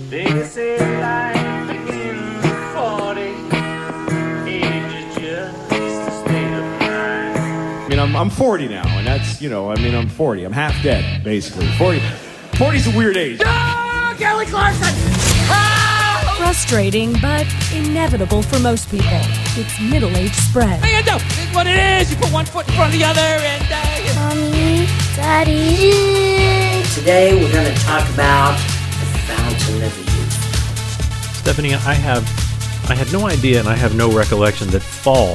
They say life begins at 40. Age is just a state of mind. I mean, I'm 40 now, and that's, I'm 40. I'm half dead, basically. 40's a weird age. Oh, Kelly Clarkson! Frustrating, but inevitable for most people. It's middle-age spread. Hey, no, it's what it is. You put one foot in front of the other, and Mommy, Daddy. Today we're going to talk about the fountain of youth. Stephanie, I had no idea, and I have no recollection that fall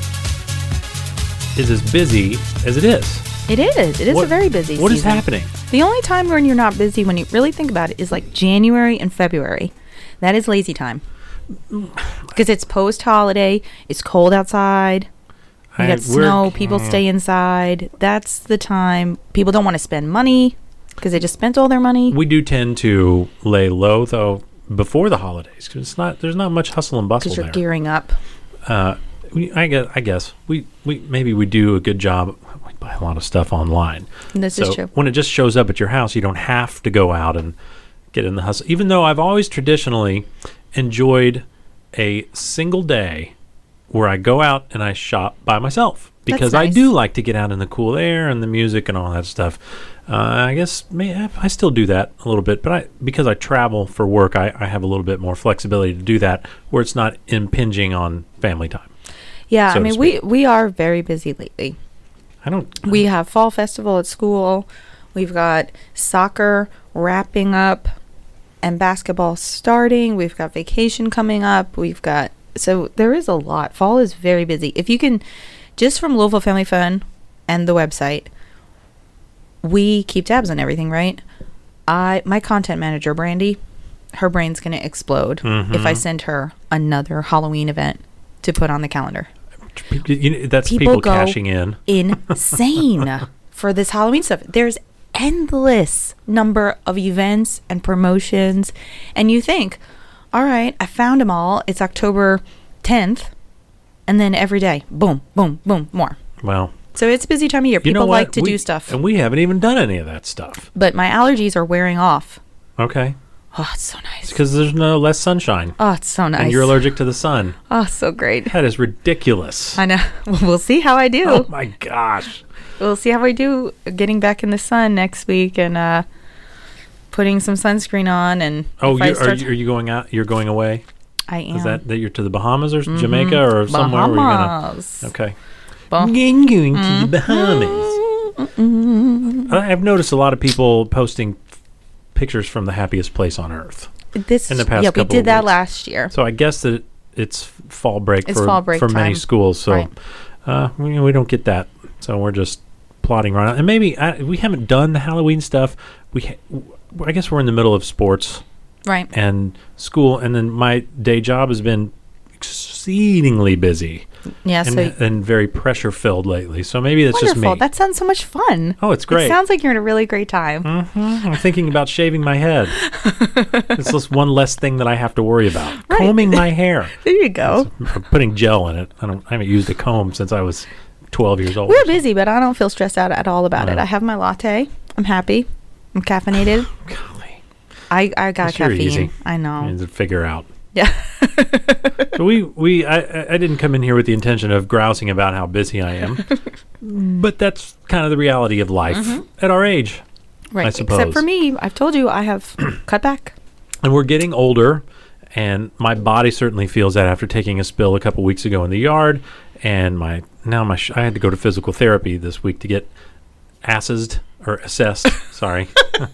is as busy as it is. It is. It is a very busy season. What is happening? The only time when you're not busy, when you really think about it, is like January and February. That is lazy time. Because it's post-holiday. It's cold outside. You got snow. People stay inside. That's the time. People don't want to spend money because they just spent all their money. We do tend to lay low, though, before the holidays. Because there's not much hustle and bustle there. Because you're gearing up. I guess we maybe we do a good job. We buy a lot of stuff online. This is true. When it just shows up at your house, you don't have to go out and get in the hustle. Even though I've always traditionally enjoyed a single day where I go out and I shop by myself. Because That's nice. I do like to get out in the cool air and the music and all that stuff. I guess I still do that a little bit, but because I travel for work, I have a little bit more flexibility to do that where it's not impinging on family time. Yeah, so I mean, we are very busy lately. We have fall festival at school. We've got soccer wrapping up and basketball starting. We've got vacation coming up. So there is a lot. Fall is very busy. If you can, just from Louisville Family Fun and the website, we keep tabs on everything, right? My content manager, Brandy, her brain's going to explode if I send her another Halloween event to put on the calendar. That's people cashing in. Insane for this Halloween stuff. There's endless number of events and promotions, and you think, all right, I found them all. It's October 10th, and then every day, boom, boom, boom, more. Well, so it's a busy time of year. People like to do stuff, and we haven't even done any of that stuff. But my allergies are wearing off. Okay. Oh, it's so nice. Because there's no less sunshine. Oh, it's so nice. And you're allergic to the sun. Oh, so great. That is ridiculous. I know. We'll see how I do. Oh, my gosh. We'll see how I do getting back in the sun next week and putting some sunscreen on. And are you going out? You're going away? I am. Is that you're to the Bahamas or Jamaica or somewhere where you're going to? Okay. I'm going to the Bahamas. I've noticed a lot of people posting pictures from the happiest place on earth. In the past couple we did that weeks. last year. So I guess that it's fall break for many time. schools. So right. We don't get that. So we're just plodding right on. And maybe we haven't done the Halloween stuff. I guess we're in the middle of sports, right, and school, and then my day job has been exceedingly busy. Yeah, and very pressure filled lately. So maybe that's just me. That sounds so much fun. Oh, it's great. It sounds like you're in a really great time. I'm thinking about shaving my head. It's just one less thing that I have to worry about. Right. Combing my hair. There you go. Putting gel in it. I haven't used a comb since I was 12 years old. We're busy, but I don't feel stressed out at all about it. I have my latte. I'm happy. I'm caffeinated. Golly. I got caffeine. Easy. I know. You need to figure out. Yeah. So I didn't come in here with the intention of grousing about how busy I am, but that's kind of the reality of life at our age, right? I suppose. Except for me, I've told you I have cut back. And we're getting older, and my body certainly feels that after taking a spill a couple weeks ago in the yard, and I had to go to physical therapy this week to get assessed. Sorry.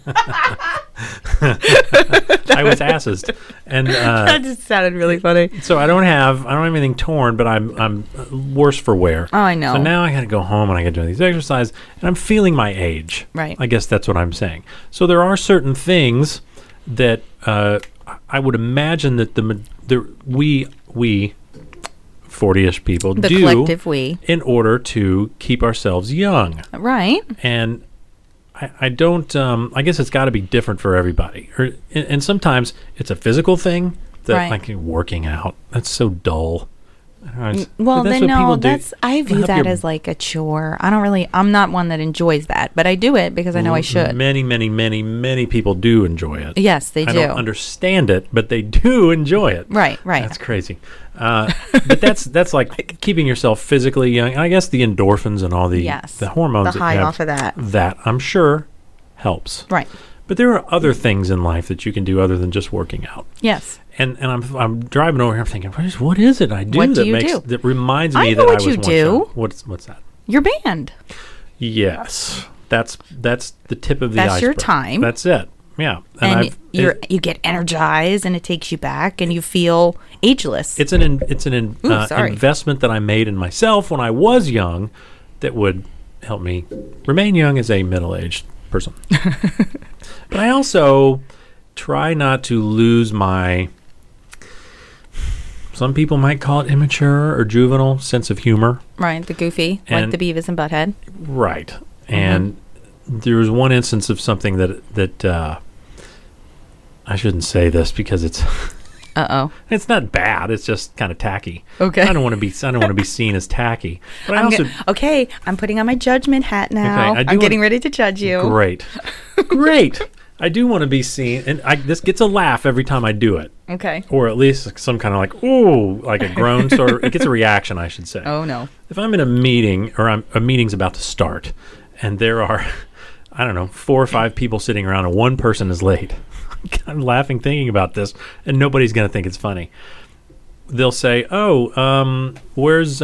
I was assessed, and that just sounded really funny. So I don't have anything torn, but I'm worse for wear. Oh, I know. So now I got to go home and I got to do these exercises, and I'm feeling my age. Right. I guess that's what I'm saying. So there are certain things that I would imagine that we 40-ish people the do collective we in order to keep ourselves young. Right. And I don't. I guess it's got to be different for everybody. And sometimes it's a physical thing that, right, like working out. That's so dull. Well, that's then what no, people do. I view Help that your- as like a chore. I'm not one that enjoys that, but I do it because I know I should. Many people do enjoy it. Yes, they I do. don't understand it, but they do enjoy it. Right. That's crazy. But that's like keeping yourself physically young. I guess the endorphins and all the hormones, the that high you have, off of that. That I'm sure helps. Right. But there are other things in life that you can do other than just working out. Yes. And I'm driving over here. I'm thinking, what is it I do What do that you makes do? that reminds I me know that what I was you once do. young? What's that? Your band. Yes, that's the tip of the That's your iceberg. time. That's it. Yeah, And you get energized, and it takes you back, and you feel ageless. It's an sorry. investment that I made in myself when I was young, that would help me remain young as a middle-aged person. But I also try not to lose my, some people might call it immature or juvenile sense of humor. Right, the goofy, And- like the Beavis and Butthead. Right. And there was one instance of something that I shouldn't say this because it's it's not bad. It's just kind of tacky. Okay. I don't want to be seen as tacky. But Okay, I'm putting on my judgment hat now. Okay, I'm getting ready to judge you. Great. I do want to be seen, and this gets a laugh every time I do it. Okay. Or at least some kind of like, ooh, like a groan sort of. It gets a reaction, I should say. Oh, no. If I'm in a meeting or a meeting's about to start, and there are, I don't know, 4 or 5 people sitting around, and one person is late. I'm laughing thinking about this, and nobody's going to think it's funny. They'll say, where's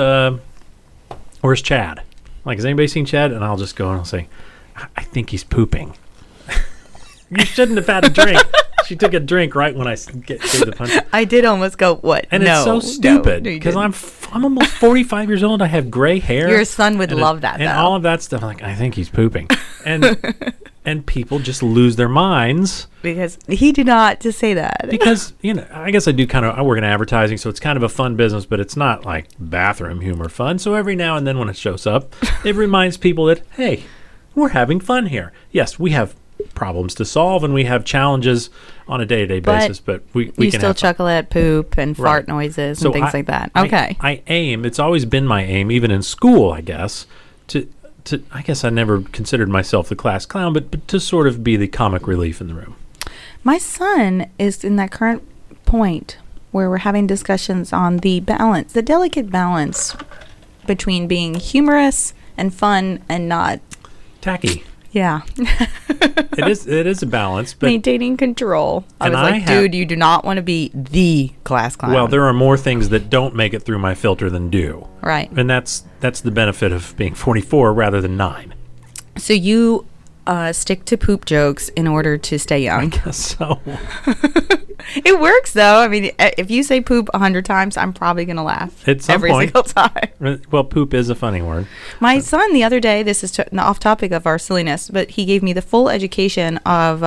Chad? Like, has anybody seen Chad? And I'll just go and I'll say, I think he's pooping. You shouldn't have had a drink. She took a drink right when I gave the punch. I did almost go, what? And no, it's so stupid no, you because didn't. I'm almost 45 years old. I have gray hair. Your son would love that, and though. all of that stuff. I'm like, I think he's pooping, and people just lose their minds Because he did not just say that. because I guess I work in advertising, so it's kind of a fun business, but it's not like bathroom humor fun. So every now and then when it shows up, it reminds people that, hey, we're having fun here. Yes, we have problems to solve and we have challenges on a day-to-day basis, but we you can still have fun. chuckle at poop and Right. fart noises So and things like that. Okay. I aim. It's always been my aim, even in school, I guess. I guess I never considered myself the class clown, but to sort of be the comic relief in the room. My son is in that current point where we're having discussions on the balance, the delicate balance between being humorous and fun and not. Tacky. Yeah. It is a balance, but Maintaining control. I And was I like, have- dude, you do not want to be the class clown. well, there are more things that don't make it through my filter than do. Right. And that's the benefit of being 44 rather than 9. So you stick to poop jokes in order to stay young. So It works, though. I mean, if you say poop 100 times, I'm probably going to laugh At some every point. single time. well, poop is a funny word. My son, the other day, this is off topic of our silliness, but he gave me the full education of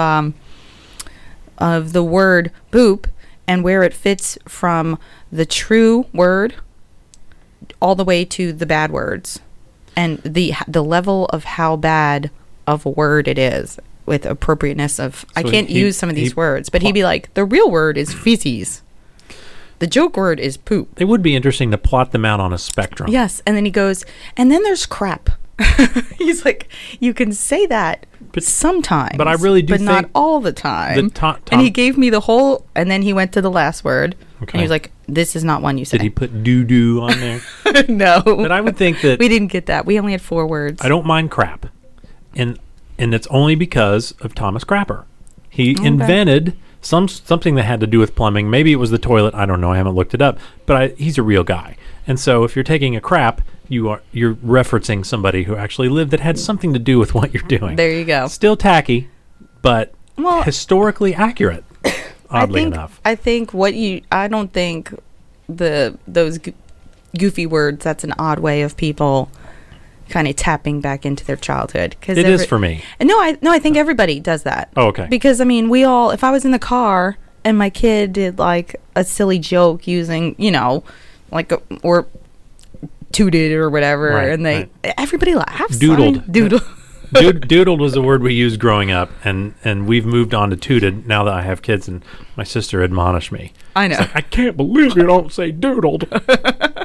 the word poop and where it fits from the true word all the way to the bad words, and the level of how bad of a word it is with appropriateness of. I So can't use some of these words, but he'd be like, the real word is feces. The joke word is poop. It would be interesting to plot them out on a spectrum. Yes, and then he goes, and then there's crap. He's like, you can say that sometimes, but I really do but not think all the time. Tom- and he gave me the whole, and then he went to the last word, and Okay. he was like, "This is not one you say." Did he put doo-doo on there? No, But I would think that we didn't get that. We only had 4 words. I don't mind crap. And it's only because of Thomas Crapper. He invented something that had to do with plumbing. Maybe it was the toilet. I don't know. I haven't looked it up. But he's a real guy. And so if you're taking a crap, you're referencing somebody who actually lived that had something to do with what you're doing. There you go. Still tacky, but Well, historically accurate. Oddly enough. I don't think those goofy words. That's an odd way of people kind of tapping back into their childhood. Cause It is for me. No, I think everybody does that. Oh, okay. Because I mean, if I was in the car and my kid did like a silly joke using, or tooted or whatever, Right, and everybody laughs. Doodled. I mean, doodle. Doodled was the word we used growing up, and we've moved on to tooted now that I have kids, and my sister admonished me. I know. It's like, I can't believe you don't say doodled.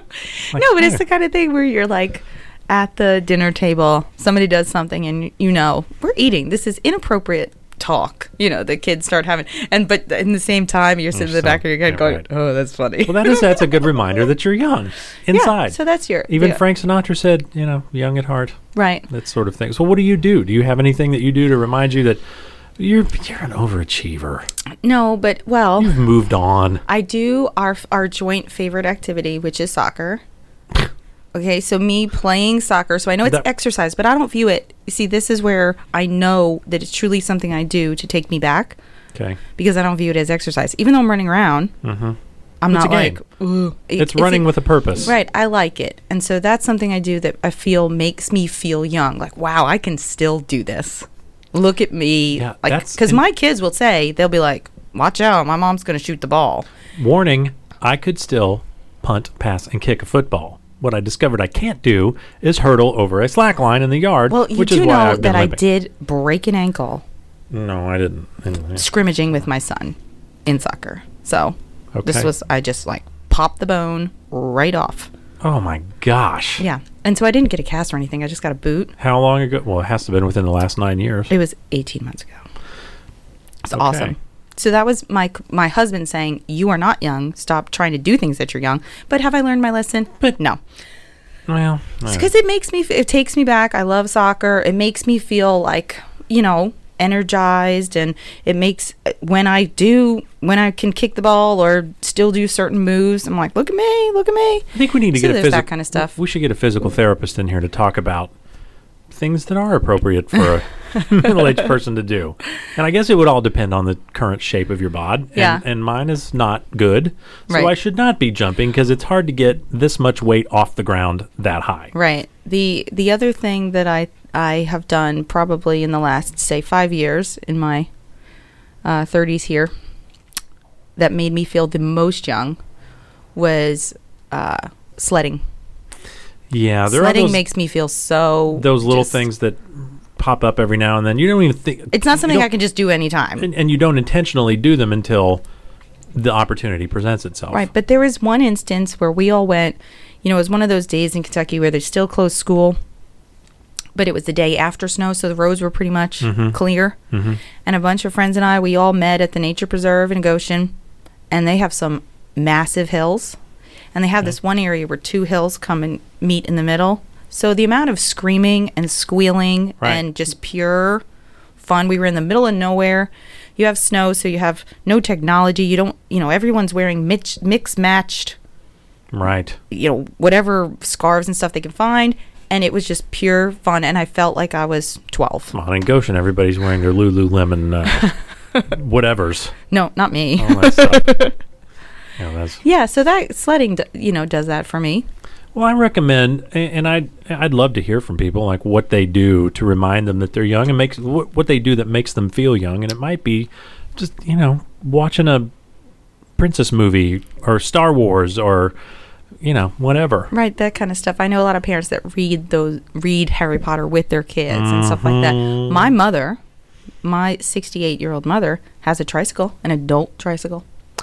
Like, No, but it's hey. the kind of thing where you're like at the dinner table, somebody does something and we're eating. This is inappropriate talk. The kids start having, but in the same time, you're sitting in the back of your head going, right. oh, that's funny. Well, that's a good reminder that you're young inside. Yeah, so that's Even Frank Sinatra said, young at heart. Right. That sort of thing. So what do you do? Do you have anything that you do to remind you that you're an overachiever? No, but You've moved on. I do our joint favorite activity, which is soccer. Okay, so me playing soccer, so I know it's exercise, but I don't view it. You see, this is where I know that it's truly something I do to take me back. Okay. Because I don't view it as exercise. Even though I'm running around, I'm It's not a game. like, ooh. It's running with a purpose. Right, I like it. And so that's something I do that I feel makes me feel young. Like, wow, I can still do this. Look at me. Yeah, because my kids will say, they'll be like, watch out, my mom's going to shoot the ball. Warning, I could still punt, pass, and kick a football. What I discovered I can't do is hurdle over a slack line in the yard, Well, you which do is why know I've been that I limping. did break an ankle No, I didn't. scrimmaging with my son in soccer. So Okay. I just popped the bone right off. Oh my gosh. Yeah. And so I didn't get a cast or anything. I just got a boot. How long ago? Well, it has to have been within the last 9 years. It was 18 months ago. It's Okay. awesome. So that was my husband saying, you are not young. Stop trying to do things that you're young. But have I learned my lesson? But no. Well, Because it takes me back. I love soccer. It makes me feel like, energized. And it makes, when I can kick the ball or still do certain moves, I'm like, look at me. I think we need to So get a there's physical that kind of stuff. We should get a physical therapist in here to talk about things that are appropriate for a middle-aged person to do. And I guess it would all depend on the current shape of your bod. And, Yeah. and mine is not good. So Right. I should not be jumping because it's hard to get this much weight off the ground that high. Right. The other thing that I have done probably in the last, say, 5 years in my 30s here that made me feel the most young was sledding. Yeah, there Sledding are makes me feel so... those little just- things that pop up every now and then. You don't even think... It's not you something don't- I can just do anytime. And you don't intentionally do them until the opportunity presents itself. Right, but there was one instance where we all went, it was one of those days in Kentucky where they still closed school, but it was the day after snow, so the roads were pretty much clear. Mm-hmm. And a bunch of friends and I, we all met at the Nature Preserve in Goshen, and they have some massive hills, and they have this one area where two hills come and meet in the middle. So the amount of screaming and squealing Right. and just pure fun. We were in the middle of nowhere. You have snow, so you have no technology. You don't, everyone's wearing mixed matched, Right. whatever scarves and stuff they can find. And it was just pure fun. And I felt like I was 12. Come on, in Goshen, everybody's wearing their Lululemon whatevers. No, not me. All that stuff. Yeah, that's... Yeah, so that sledding, does that for me. Well, I recommend, and I'd love to hear from people like what they do to remind them that they're young and makes what they do that makes them feel young. And it might be just watching a princess movie or Star Wars or whatever. Right, that kind of stuff. I know a lot of parents that read Harry Potter with their kids and stuff like that. My mother, my 68-year-old mother, has a tricycle, an adult tricycle.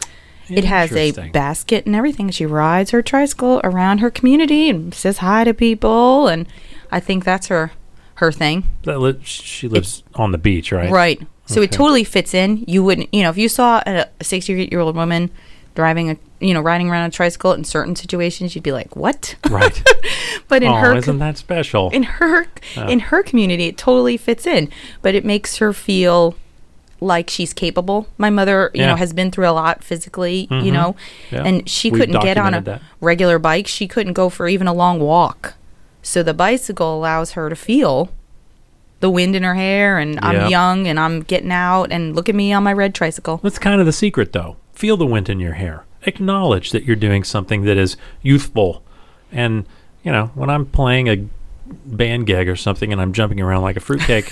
It has a Interesting. basket and everything. She rides her tricycle around her community and says hi to people, and I think that's her thing. She lives on the beach, right? Right. So it Okay. totally fits in. You wouldn't, if you saw a 68-year-old woman riding around a tricycle in certain situations, you'd be like, "What?" Right. But in isn't that special? in her community, it totally fits in. But it makes her feel like she's capable. My mother, Yeah. has been through a lot physically, Yeah. and she We've couldn't get on a documented that. regular bike. She couldn't go for even a long walk. So the bicycle allows her to feel the wind in her hair, and Yeah. I'm young and I'm getting out, and look at me on my red tricycle. That's kind of the secret, though. Feel the wind in your hair. Acknowledge that you're doing something that is youthful. And, when I'm playing a band gig or something and I'm jumping around like a fruitcake,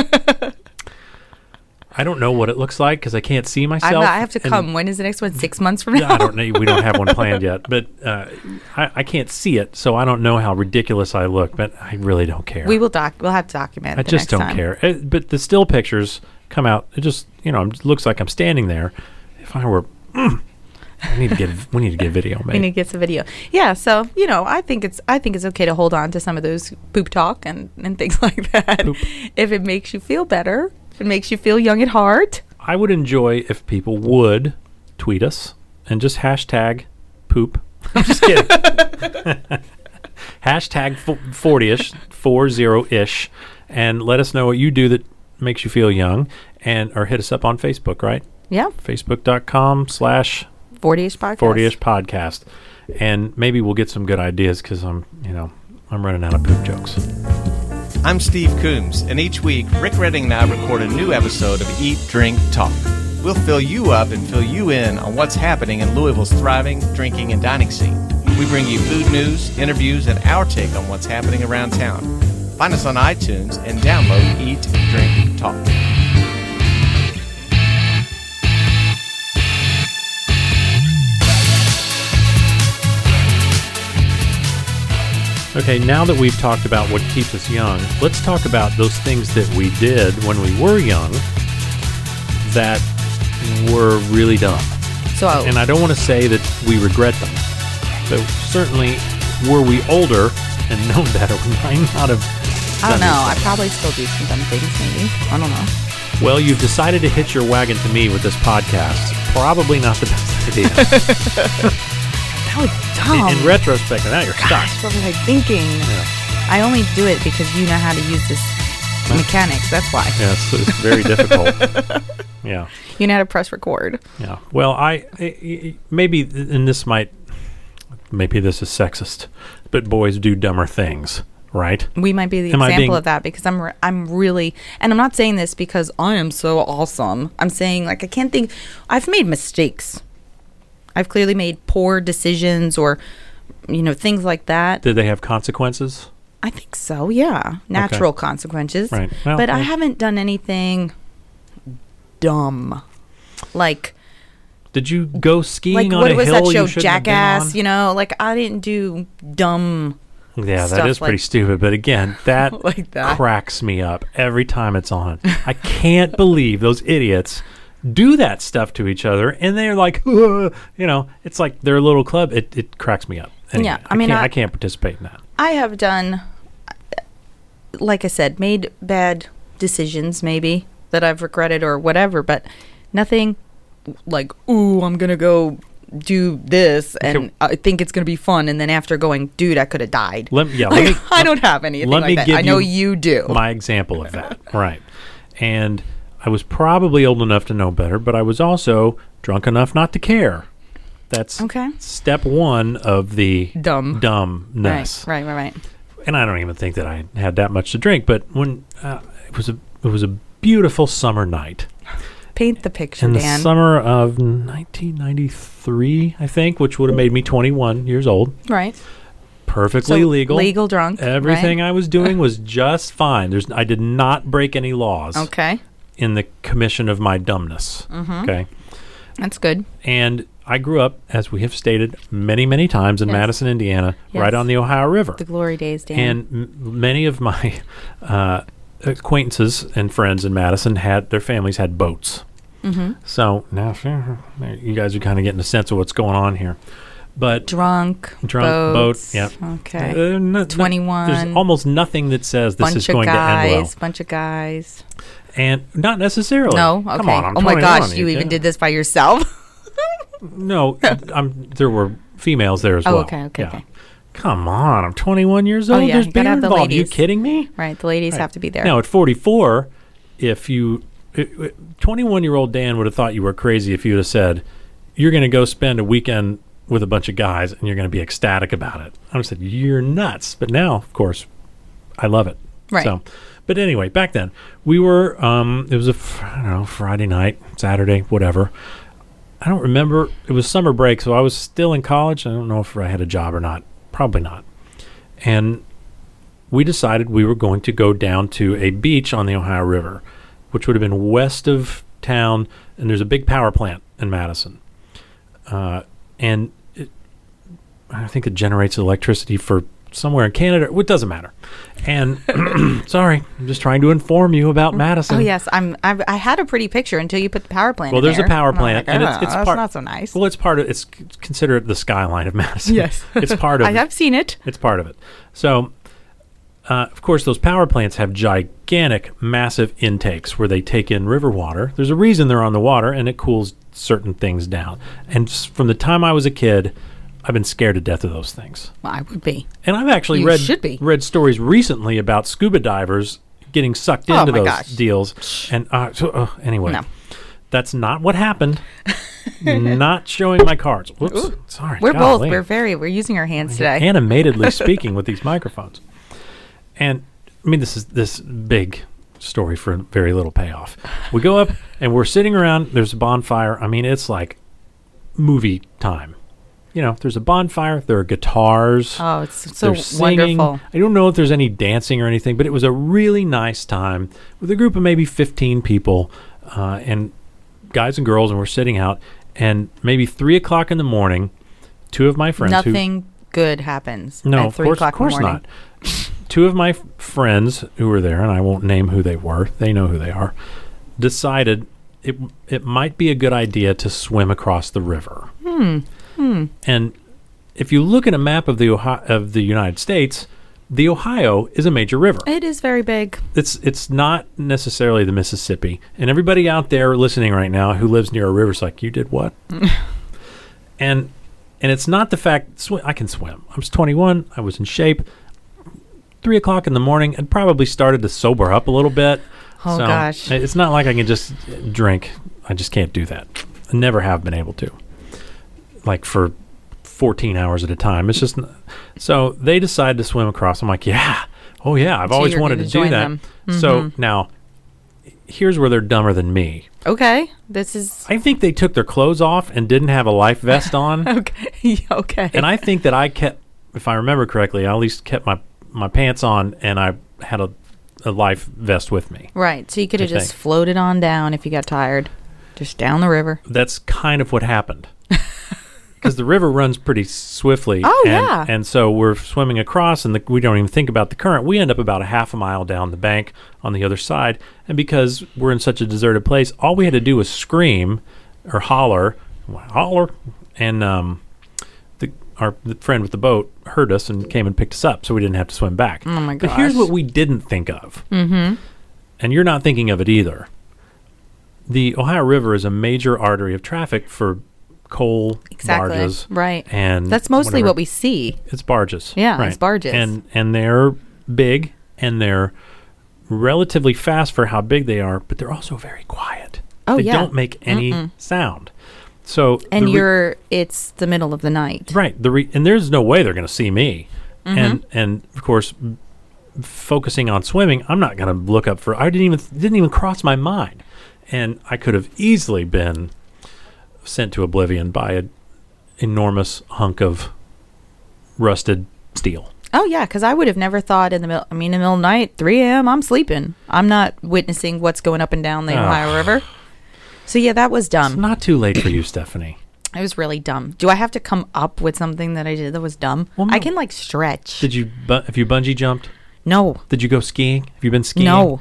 I don't know what it looks like because I can't see myself. I have to and- come. When is the next one? 6 months from now? I don't know. We don't have one planned yet. But I can't see it, so I don't know how ridiculous I look. But I really don't care. We'll have to document. I the just next don't time. care. But the still pictures come out. It just, it looks like I'm standing there. If I were We need to get video made. We need to get some video. Yeah, so I think it's okay to hold on to some of those poop talk and things like that. Poop. If it makes you feel better, if it makes you feel young at heart. I would enjoy if people would tweet us and just hashtag poop. I'm just kidding. Hashtag 40ish, 40ish, and let us know what you do that makes you feel young, or hit us up on Facebook, right? Yeah. Facebook.com/40ish 40ish podcast. 40ish podcast. And maybe we'll get some good ideas because I'm running out of poop jokes. I'm Steve Coombs, and each week, Rick Redding and I record a new episode of Eat, Drink, Talk. We'll fill you up and fill you in on what's happening in Louisville's thriving drinking and dining scene. We bring you food news, interviews, and our take on what's happening around town. Find us on iTunes and download Eat, Drink, Talk. Okay, now that we've talked about what keeps us young, let's talk about those things that we did when we were young that were really dumb. And I don't want to say that we regret them, but certainly were we older and known better, we might not have I don't done know. these I probably still do some dumb things, maybe. I don't know. things. Well, you've decided to hitch your wagon to me with this podcast. Probably not the best idea. That was dumb. In retrospect, now you're stuck. Gosh, what was I thinking? Yeah. I only do it because you know how to use this mechanics. That's why. Yeah, so it's very difficult. Yeah. You know how to press record. Yeah. Well, maybe this is sexist, but boys do dumber things, right? We might be the example of that because I'm really, and I'm not saying this because I am so awesome. I'm saying I can't think. I've made mistakes. I've clearly made poor decisions or, things like that. Did they have consequences? I think so. Yeah, natural consequences. Right. But I haven't done anything dumb. Did you go skiing on a hill? What was that show, you shouldn't have been Jackass? on? I didn't do dumb. Yeah, stuff that is pretty stupid. But again, that, like that cracks me up every time it's on. I can't believe those idiots do that stuff to each other, and they're like, it's like their little club. It cracks me up. Anyway, Yeah, I can't participate in that. I have done, like I said, made bad decisions maybe that I've regretted or whatever, but nothing like, ooh, I'm going to go do this and I think it's going to be fun. And then after going, dude, I could have died. I don't have anything like that. I know you do. My example of that. Right. And I was probably old enough to know better, but I was also drunk enough not to care. That's step one of the dumbness. Right. And I don't even think that I had that much to drink, but when it was a beautiful summer night. Paint the picture, in the Dan. summer of 1993, I think, which would have made me 21 years old. Right. Perfectly legal. Legal drunk. Everything I was doing was just fine. I did not break any laws. Okay. In the commission of my dumbness. Mm-hmm. Okay. That's good. And I grew up, as we have stated many, many times, in Madison, Indiana, right on the Ohio River. The glory days, Dan. And many of my acquaintances and friends in Madison their families had boats. Mm-hmm. So now you guys are kind of getting a sense of what's going on here. But drunk boat, boats. yeah. Okay. 21. There's almost nothing that says this is going to end well. Bunch of guys. And not necessarily. No, okay. Come on, I'm 21. My gosh, you even even did this by yourself? No, there were females there as well. Okay. Come on, I'm 21 years old. Oh, yeah. There's beer have the involved. Are you ladies. kidding me? Right, the ladies have to be there. Now, at 44, 21-year-old Dan would have thought you were crazy if you'd have said, you're going to go spend a weekend with a bunch of guys and you're going to be ecstatic about it. I would have said, you're nuts. But now, of course, I love it. Right. So, but anyway, back then, we were, it was Friday night, Saturday, whatever. I don't remember. It was summer break, so I was still in college. I don't know if I had a job or not. Probably not. And we decided we were going to go down to a beach on the Ohio River, which would have been west of town, and there's a big power plant in Madison. And I think it generates electricity for somewhere in Canada. It doesn't matter. And sorry, I'm just trying to inform you about Madison. Oh yes, I had a pretty picture until you put the power plant. Well, in there's there. a power And I'm plant, like, and "Oh, it's that's part. not so nice. Well, it's part of. It's considered the skyline of Madison. Yes, it's part of. I have seen it. It's part of it. So, of course, those power plants have gigantic, massive intakes where they take in river water. There's a reason they're on the water, and it cools certain things down. And from the time I was a kid, I've been scared to death of those things. Well, I would be. And I've actually You should be. read stories recently about scuba divers getting sucked into my those gosh. deals. And anyway, No. that's not what happened. Not showing my cards. Whoops. Sorry. We're golly. both. We're using our hands today. Animatedly speaking with these microphones. And I mean, this is this big story for very little payoff. We go up and we're sitting around. There's a bonfire. I mean, it's like movie time. You know, there's a bonfire. There are guitars. Oh, it's so There's singing. wonderful. I don't know if there's any dancing or anything, but it was a really nice time with a group of maybe 15 people and guys and girls, and we're sitting out. And maybe 3 o'clock in the morning, two of my friends. Nothing good happens. No, at of 3 course, o'clock of course in the morning. not. Two of my friends who were there, and I won't name who they were. They know who they are. Decided it might be a good idea to swim across the river. And if you look at a map of the United States, the Ohio is a major river. It is very big. It's not necessarily the Mississippi. And everybody out there listening right now who lives near a river is like, you did what? and it's not the fact I can swim. I was 21. I was in shape. 3 o'clock in the morning, I'd probably started to sober up a little bit. Oh, So gosh. It's not like I can just drink. I just can't do that. I never have been able to. Like for 14 hours at a time. It's just so they decided to swim across. I'm like, yeah. Oh yeah, I've So always you're wanted gonna to do join that. them. So now here's where they're dumber than me. Okay. This is I think they took their clothes off and didn't have a life vest on. okay. Okay. And I think that I kept, if I remember correctly, I at least kept my pants on and I had a life vest with me. Right. So you could have I just think. floated on down if you got tired. Just down the river. That's kind of what happened. Because the river runs pretty swiftly. Oh, and, yeah. And so we're swimming across, and we don't even think about the current. We end up about a half a mile down the bank on the other side. And because we're in such a deserted place, all we had to do was scream or holler. And the friend with the boat heard us and came and picked us up, so we didn't have to swim back. Oh, my But here's gosh. what we didn't think of. Mm-hmm. And you're not thinking of it either. The Ohio River is a major artery of traffic for coal Exactly. barges. Right. And That's mostly whatever. what we see. It's barges. Yeah, right. it's barges. And they're big and they're relatively fast for how big they are, but they're also very quiet. Oh, they yeah. don't make any sound. So And the it's the middle of the night. right. And there's no way they're going to see me. Mm-hmm. And of course, focusing on swimming, I'm not going to look up for. I didn't even cross my mind, and I could have easily been sent to oblivion by an enormous hunk of rusted steel. Oh, yeah, because I would have never thought in the middle of the night, 3 a.m., I'm sleeping. I'm not witnessing what's going up and down the Ohio River. So, yeah, that was It's dumb. not too late for you, Stephanie. It was really dumb. Do I have to come up with something that I did that was dumb? Well, no. I can, stretch. Did you? Have you bungee jumped? No. Did you go skiing? Have you been skiing? No.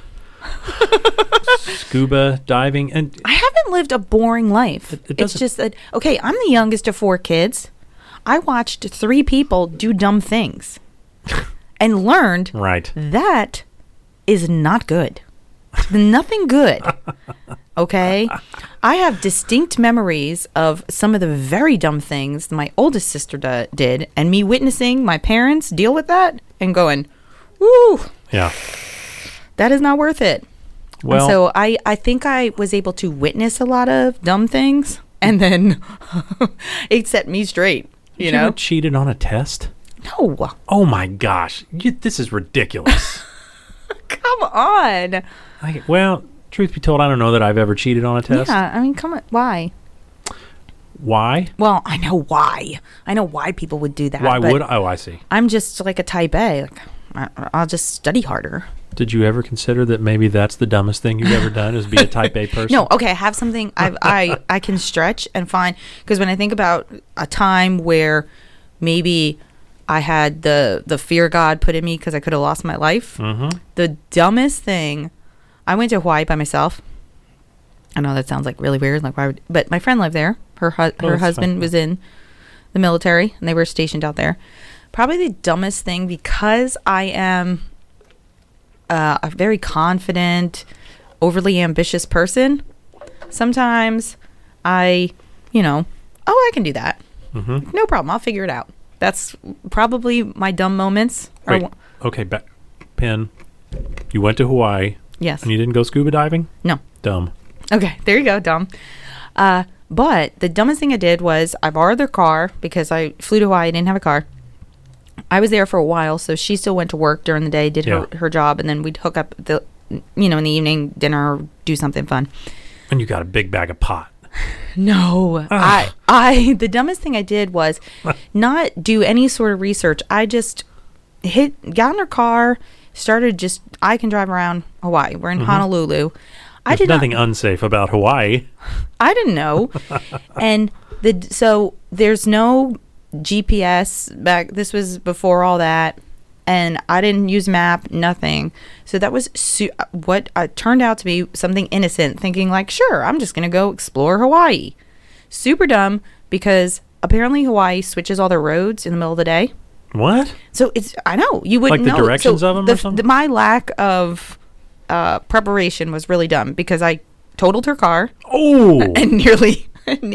Scuba diving and I haven't lived a boring life. It It's doesn't- just that, okay, I'm the youngest of 4 kids. I watched 3 people do dumb things and learned right. that is not good. Nothing good. Okay? I have distinct memories of some of the very dumb things my oldest sister did, and me witnessing my parents deal with that and going, woo, Yeah. that is not worth it. Well, And so I think I was able to witness a lot of dumb things, and then it set me straight, you you know? ever cheated on a test? No. Oh my gosh, this is ridiculous. Come on. Well, truth be told, I don't know that I've ever cheated on a test. Yeah, I mean, come on. Why? Why? Well, I know why. I know why people would do that. Why but would? Oh, I see. I'm just like a type A. Like, I'll just study harder. Did you ever consider that maybe that's the dumbest thing you've ever done is be a type A person? No, okay, I have something I can stretch and find, because when I think about a time where maybe I had the fear God put in me because I could have lost my life. Mm-hmm. The dumbest thing, I went to Hawaii by myself. I know that sounds like really weird, like why would, but my friend lived there. Her husband was in the military, and they were stationed out there. Probably the dumbest thing, because I am a very confident, overly ambitious person. Sometimes I can do that. Mm-hmm. No problem. I'll figure it out. That's probably my dumb moments. Wait, okay, Pin, you went to Hawaii. Yes. And you didn't go scuba diving? No. Dumb. Okay, there you go, dumb. But the dumbest thing I did was I borrowed their car because I flew to Hawaii. I didn't have a car. I was there for a while, so she still went to work during the day, did her job, and then we'd hook up in the evening, dinner, or do something fun. And you got a big bag of pot. No, the dumbest thing I did was not do any sort of research. I just got in her car, started I can drive around Hawaii. We're in Honolulu. There's nothing unsafe about Hawaii. I didn't know. And so there's no GPS back. This was before all that. And I didn't use map, nothing. So that was what turned out to be something innocent, thinking like, sure, I'm just going to go explore Hawaii. Super dumb, because apparently Hawaii switches all their roads in the middle of the day. What? So I know, you wouldn't know. Like the directions of them or something? My lack of preparation was really dumb, because I totaled her car. Oh! And nearly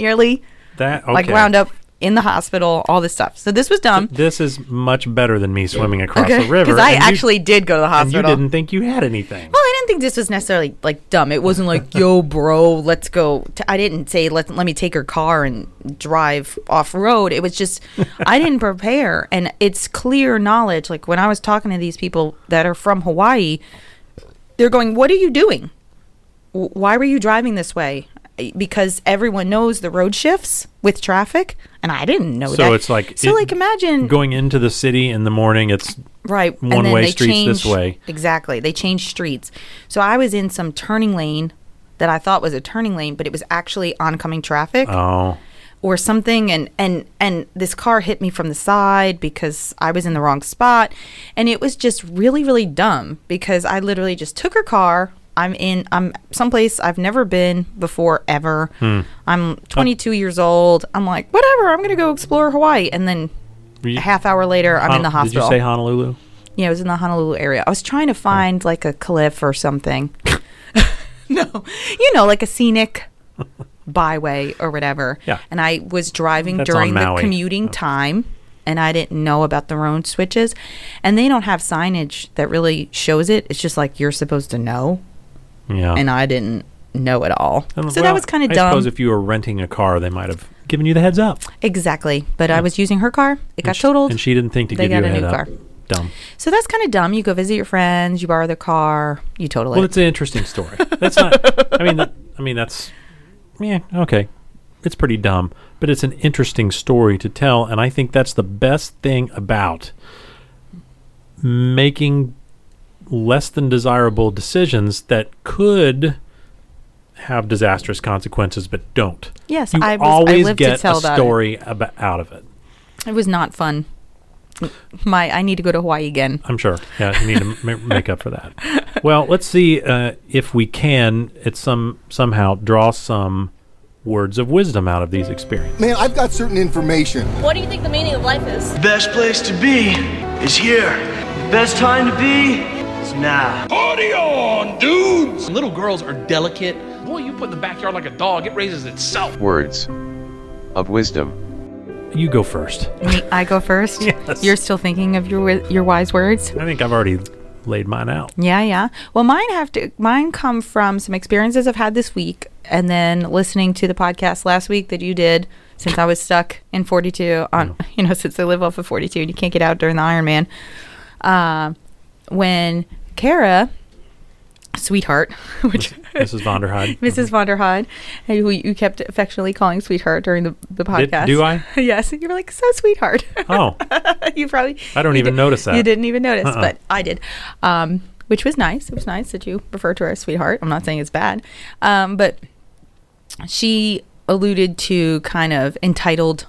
that, okay. like wound up in the hospital, all this stuff. So this was dumb. This is much better than me swimming across the river. Because I actually did go to the hospital. And you didn't think you had anything. Well, I didn't think this was necessarily like dumb. It wasn't like, yo, bro, let's go. I didn't say, let me take her car and drive off road. It was just, I didn't prepare. And it's clear knowledge. Like when I was talking to these people that are from Hawaii, they're going, what are you doing? Why were you driving this way? Because everyone knows the road shifts with traffic, and I didn't know that. So it's like, imagine going into the city in the morning. It's right, one-way streets this way. Exactly, they changed streets. So I was in some turning lane that I thought was a turning lane, but it was actually oncoming traffic. Oh, or something, and this car hit me from the side because I was in the wrong spot, and it was just really, really dumb, because I literally just took her car. I'm someplace I've never been before ever. I'm 22 years old. I'm like, whatever, I'm going to go explore Hawaii. And then a half hour later, I'm in the hospital. Did you say Honolulu? Yeah, it was in the Honolulu area. I was trying to find like a cliff or something. No, like a scenic byway or whatever. Yeah. And I was driving That's during on the Maui. commuting time, and I didn't know about the road switches. And they don't have signage that really shows it. It's just like you're supposed to know. Yeah. And I didn't know it all. So that Well, was kind of I dumb. suppose if you were renting a car, they might have given you the heads up. Exactly. But I was using her car. It got totaled. And she didn't think to They give you got a a head new up. car. Dumb. So that's kind of dumb. You go visit your friends, you borrow their car, you total Well, it. it's an interesting story. That's not. I mean, that's. Yeah. Okay. It's pretty dumb, but it's an interesting story to tell, and I think that's the best thing about making less than desirable decisions that could have disastrous consequences, but don't. Yes, you I always lived get to tell a about story out of it. It was not fun. I need to go to Hawaii again. I'm sure. Yeah, you need to make up for that. Well, let's see if we can somehow draw some words of wisdom out of these experiences. Man, I've got certain information. What do you think the meaning of life is? The best place to be is here. The best time to be is now. Party on, dudes! Little girls are delicate. Boy, you put in the backyard like a dog, it raises itself. Words of wisdom. You go first. I go first? Yes. You're still thinking of your wise words? I think I've already laid mine out. Yeah. Well, mine come from some experiences I've had this week, and then listening to the podcast last week that you did, since I was stuck in 42 on, since I live off of 42 and you can't get out during the Ironman. When Kara, sweetheart, which Mrs. Vonderheide. Mrs. Vonderheide, who you kept affectionately calling sweetheart during the podcast. Do I? Yes. You were like, so sweetheart. Oh. You probably. I don't even notice that. You didn't even notice, but I did. Which was nice. It was nice that you referred to her as sweetheart. I'm not saying it's bad. But she alluded to kind of entitled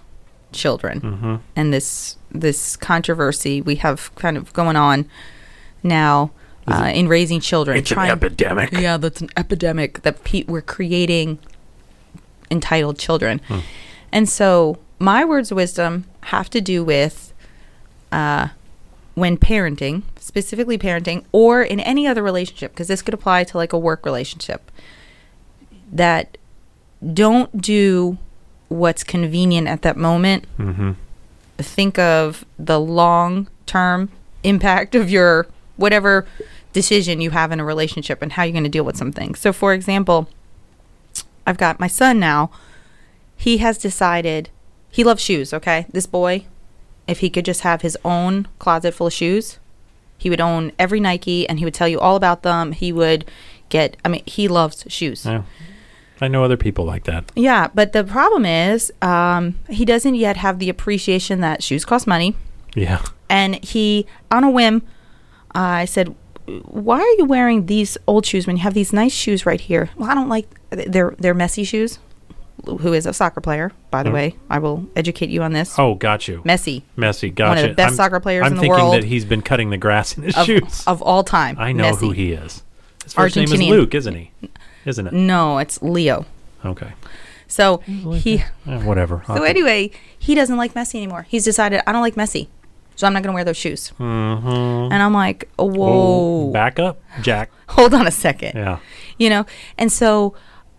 children, and this controversy we have kind of going on now in raising children. It's an epidemic. Yeah, that's an epidemic that we're creating entitled children. And so my words of wisdom have to do with when parenting, specifically parenting, or in any other relationship, because this could apply to like a work relationship, that don't do what's convenient at that moment. Think of the long-term impact of your whatever decision you have in a relationship and how you're going to deal with something. So, for example, I've got my son now. He has decided he loves shoes, okay? This boy, if he could just have his own closet full of shoes, he would own every Nike and he would tell you all about them. He would get, he loves shoes. Yeah. I know other people like that. Yeah, but the problem is he doesn't yet have the appreciation that shoes cost money. Yeah. And he, on a whim, I said, why are you wearing these old shoes when you have these nice shoes right here? Well, I don't like, they're messy shoes. Who is a soccer player, by the way. I will educate you on this. Oh, got you. Messi, gotcha. One of the best soccer players in the world. I'm thinking that he's been cutting the grass in his shoes. Of all time. I know Messi. who he is. His first name is Luke, isn't he? Isn't it? No, it's Leo. Okay. So he... whatever. So anyway, he doesn't like Messi anymore. He's decided, I don't like Messi, so I'm not going to wear those shoes. And I'm like, whoa. Oh, back up, Jack. Hold on a second. Yeah. You know? And so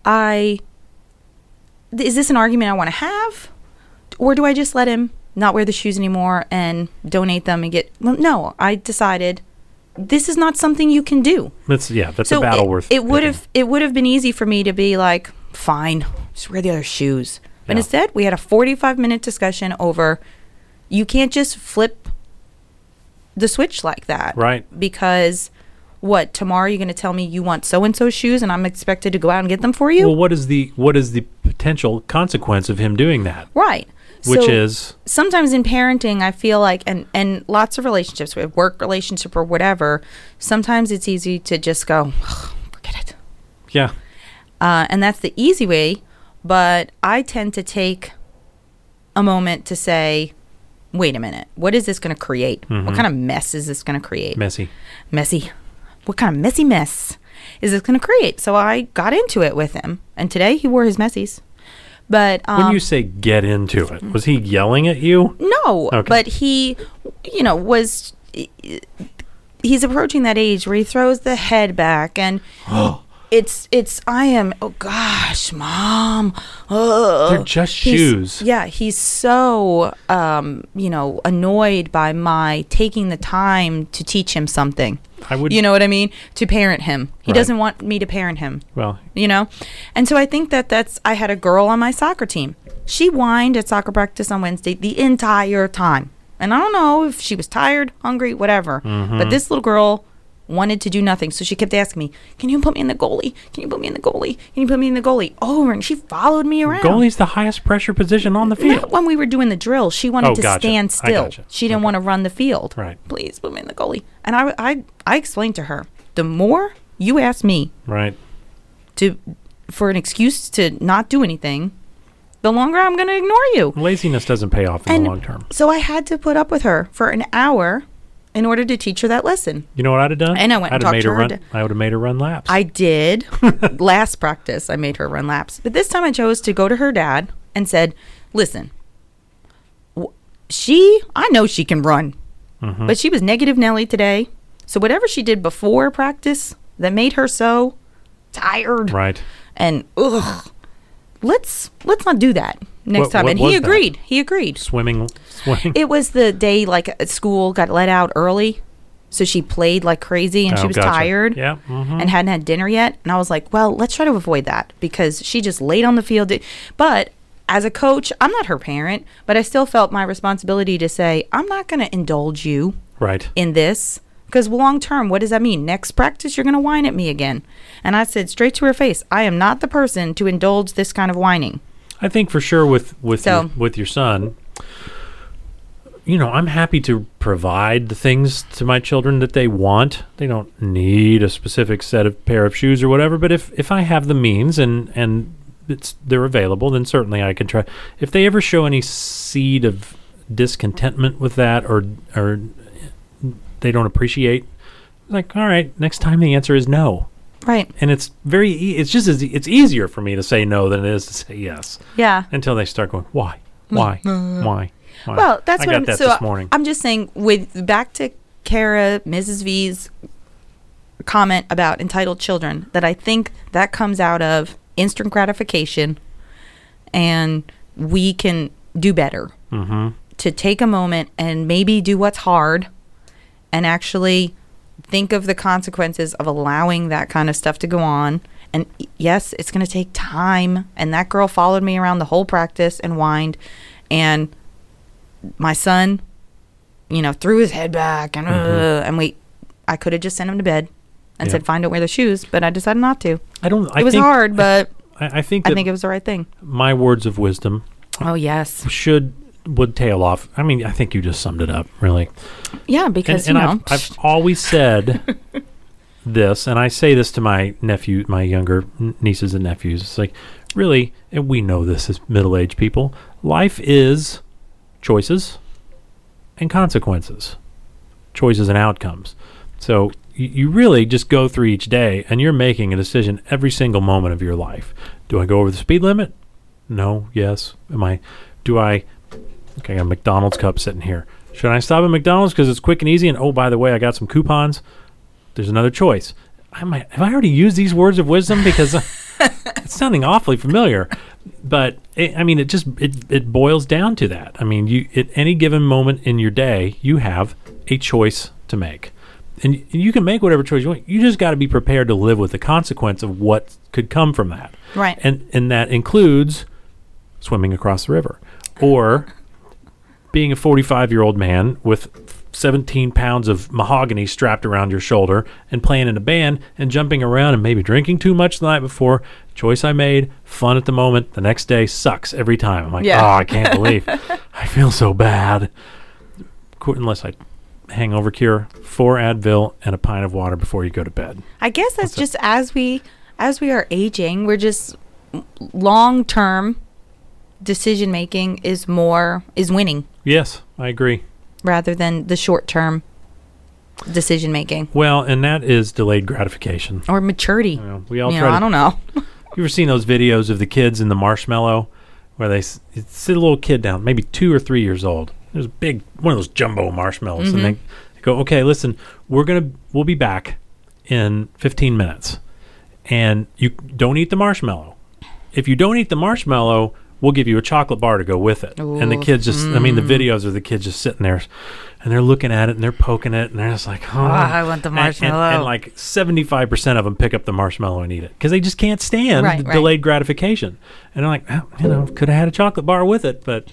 is this an argument I want to have? Or do I just let him not wear the shoes anymore and donate them and get... Well, no, I decided this is not something you can do. That's a battle worth it would have been easy for me to be like, fine, just wear the other shoes. But instead, we had a 45-minute discussion over you can't just flip the switch like that. Right. Because... What, tomorrow you're going to tell me you want so-and-so shoes and I'm expected to go out and get them for you? Well, what is the potential consequence of him doing that? Right. Which is? Sometimes in parenting, I feel like, and lots of relationships, we have work relationship or whatever, sometimes it's easy to just go, forget it. Yeah. And that's the easy way, but I tend to take a moment to say, wait a minute, what is this going to create? What kind of mess is this going to create? Messy. What kind of messy mess is this going to create? So I got into it with him. And today he wore his Messies. But when you say get into it, was he yelling at you? No. Okay. But he, he's approaching that age where he throws the head back and oh gosh, Mom. They're just shoes. He's so, annoyed by my taking the time to teach him something. You know what I mean? To parent him. He doesn't want me to parent him. Well. And so I think I had a girl on my soccer team. She whined at soccer practice on Wednesday the entire time. And I don't know if she was tired, hungry, whatever. But this little girl wanted to do nothing. So she kept asking me, can you put me in the goalie? Can you put me in the goalie? Can you put me in the goalie? Over, and she followed me around. Goalie's the highest pressure position on the field. Not when we were doing the drill. She wanted to stand still. She didn't want to run the field. Right. Please put me in the goalie. And I explained to her, the more you ask me for an excuse to not do anything, the longer I'm going to ignore you. Laziness doesn't pay off in the long term. So I had to put up with her for an hour in order to teach her that lesson. You know what I'd have done? And I went and talked to her. I would have made her run laps. I did. Last practice, I made her run laps. But this time I chose to go to her dad and said, listen, I know she can run. But she was negative Nelly today. So whatever she did before practice that made her so tired. Right. And, let's not do that next time. And he agreed. He agreed. Swimming. It was the day at school got let out early. So she played like crazy and she was tired and hadn't had dinner yet. And I was like, well, let's try to avoid that because she just laid on the field. But as a coach, I'm not her parent, but I still felt my responsibility to say, I'm not going to indulge you in this. Because long term, what does that mean? Next practice, you're going to whine at me again. And I said straight to her face, I am not the person to indulge this kind of whining. I think for sure with your son, I'm happy to provide the things to my children that they want. They don't need a specific pair of shoes or whatever. But if I have the means and they're available, then certainly I can try. If they ever show any seed of discontentment with that, or they don't appreciate, like, all right, next time the answer is no. Right. And it's it's easier for me to say no than it is to say yes. Yeah. Until they start going, why? Why? Well, that's I what got I'm that so this morning. I'm just saying, with back to Kara, Mrs. V's comment about entitled children, that I think that comes out of instant gratification, and we can do better to take a moment and maybe do what's hard and actually think of the consequences of allowing that kind of stuff to go on. And yes, it's going to take time. And that girl followed me around the whole practice and whined. And my son, threw his head back and I could have just sent him to bed and said, fine, don't wear the shoes. But I decided not to. It was hard, but I think it was the right thing. My words of wisdom. Oh, yes. Would tail off. I mean, I think you just summed it up, really. Yeah, because, I've always said this, and I say this to my younger nieces and nephews. It's like, really, and we know this as middle-aged people, life is choices and consequences, choices and outcomes. So you really just go through each day, and you're making a decision every single moment of your life. Do I go over the speed limit? No. Yes. Okay, I got a McDonald's cup sitting here. Should I stop at McDonald's because it's quick and easy? And oh, by the way, I got some coupons. There's another choice. Have I already used these words of wisdom? Because it's sounding awfully familiar. But it boils down to that. I mean, you at any given moment in your day, you have a choice to make, and you can make whatever choice you want. You just got to be prepared to live with the consequence of what could come from that. Right. And that includes swimming across the river, or being a 45-year-old man with 17 pounds of mahogany strapped around your shoulder and playing in a band and jumping around and maybe drinking too much the night before. Choice I made, fun at the moment. The next day sucks every time. I'm like, I can't believe I feel so bad. Unless I hangover cure, 4 Advil and a pint of water before you go to bed. I guess that's just as we are aging, we're just long-term decision making is winning. Yes, I agree. Rather than the short-term decision making. Well, and that is delayed gratification or maturity. We all I don't know. You ever seen those videos of the kids in the marshmallow where they sit a little kid down, maybe 2 or 3 years old? There's a big one of those jumbo marshmallows, and they go, "Okay, listen, we'll be back in 15 minutes, and you don't eat the marshmallow. If you don't eat the marshmallow, we'll give you a chocolate bar to go with it." Ooh. And the kids the videos of the kids just sitting there and they're looking at it and they're poking it and they're just like, I want the marshmallow. And like 75% of them pick up the marshmallow and eat it because they just can't stand delayed gratification. And they're like, could have had a chocolate bar with it, but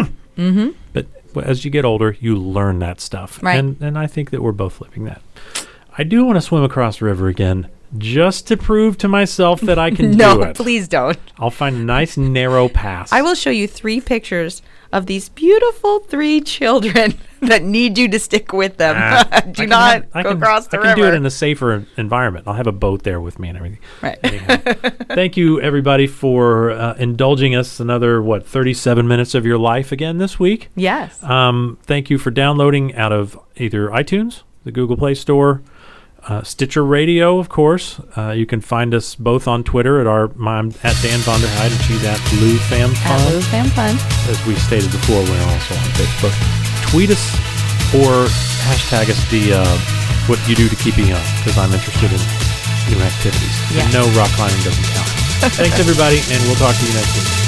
but as you get older, you learn that stuff. Right. And I think that we're both living that. I do want to swim across the river again, just to prove to myself that I can do it. No, please don't. I'll find a nice narrow pass. I will show you 3 pictures of these beautiful 3 children that need you to stick with them. Do not go across the river. I can do it in a safer environment. I'll have a boat there with me and everything. Right. Anyhow, thank you, everybody, for indulging us another, 37 minutes of your life again this week. Yes. Thank you for downloading out of either iTunes, the Google Play Store, Stitcher Radio, of course. You can find us both on Twitter I'm at Dan Vonderheide and she's at Lou Fam Fun. At Lou Fam Fun. As we stated before, we're also on Facebook. Tweet us or hashtag us what you do to keep me up, because I'm interested in new activities. Yeah. And no, rock climbing doesn't count. Thanks, everybody, and we'll talk to you next week.